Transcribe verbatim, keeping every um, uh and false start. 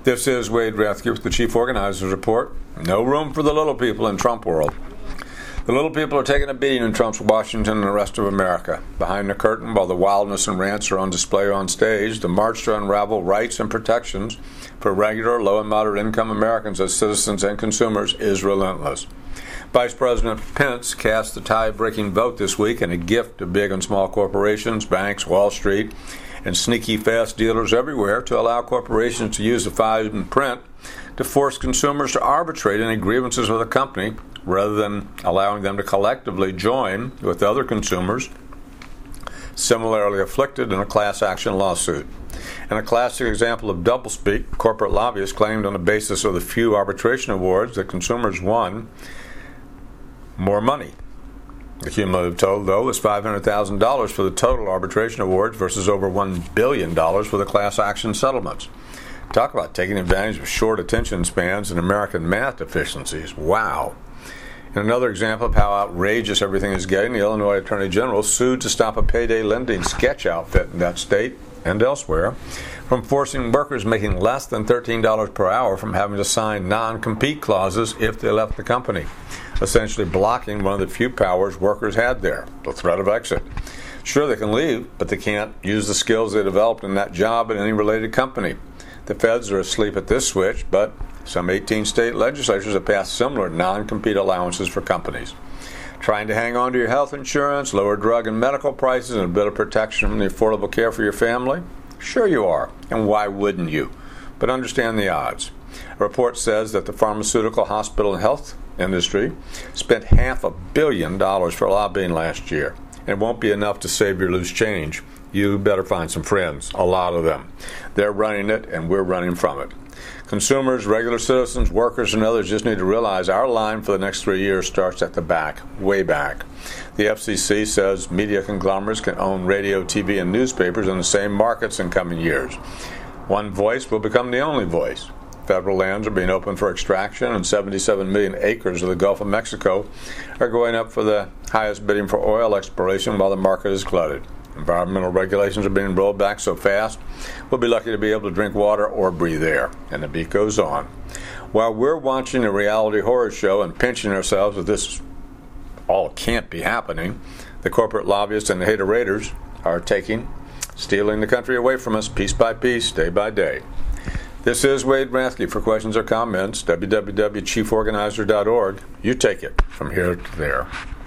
This is Wade Rathke with the Chief Organizers Report. No room for the little people in Trump world. The little people are taking a beating in Trump's Washington and the rest of America. Behind the curtain, while the wildness and rants are on display on stage, the march to unravel rights and protections for regular, low and moderate income Americans as citizens and consumers is relentless. Vice President Pence cast the tie-breaking vote this week in a gift to big and small corporations, banks, Wall Street, and sneaky fast dealers everywhere to allow corporations to use the fine print to force consumers to arbitrate any grievances with a company rather than allowing them to collectively join with other consumers similarly afflicted in a class action lawsuit. In a classic example of doublespeak, corporate lobbyists claimed on the basis of the few arbitration awards that consumers won more money. The cumulative total, though, is five hundred thousand dollars for the total arbitration awards versus over one billion dollars for the class action settlements. Talk about taking advantage of short attention spans and American math deficiencies. Wow. In another example of how outrageous everything is getting, the Illinois Attorney General sued to stop a payday lending sketch outfit in that state and elsewhere from forcing workers making less than thirteen dollars per hour from having to sign non-compete clauses if they left the company, essentially blocking one of the few powers workers had there, the threat of exit. Sure, they can leave, but they can't use the skills they developed in that job at any related company. The feds are asleep at this switch, but some eighteen state legislatures have passed similar non-compete allowances for companies. Trying to hang on to your health insurance, lower drug and medical prices, and a bit of protection from the Affordable Care for your family? Sure you are, and why wouldn't you? But understand the odds. A report says that the pharmaceutical, hospital, and health industry spent half a billion dollars for lobbying last year. And it won't be enough to save your loose change. You better find some friends, a lot of them. They're running it, and we're running from it. Consumers, regular citizens, workers, and others just need to realize our line for the next three years starts at the back, way back. The F C C says media conglomerates can own radio, T V, and newspapers in the same markets in coming years. One voice will become the only voice. Federal lands are being opened for extraction, and seventy-seven million acres of the Gulf of Mexico are going up for the highest bidding for oil exploration while the market is flooded. Environmental regulations are being rolled back so fast, we'll be lucky to be able to drink water or breathe air. And the beat goes on. While we're watching a reality horror show and pinching ourselves that this all can't be happening, the corporate lobbyists and the haterators are taking, stealing the country away from us piece by piece, day by day. This is Wade Rathke. For questions or comments, w w w dot chief organizer dot org. You take it from here to there.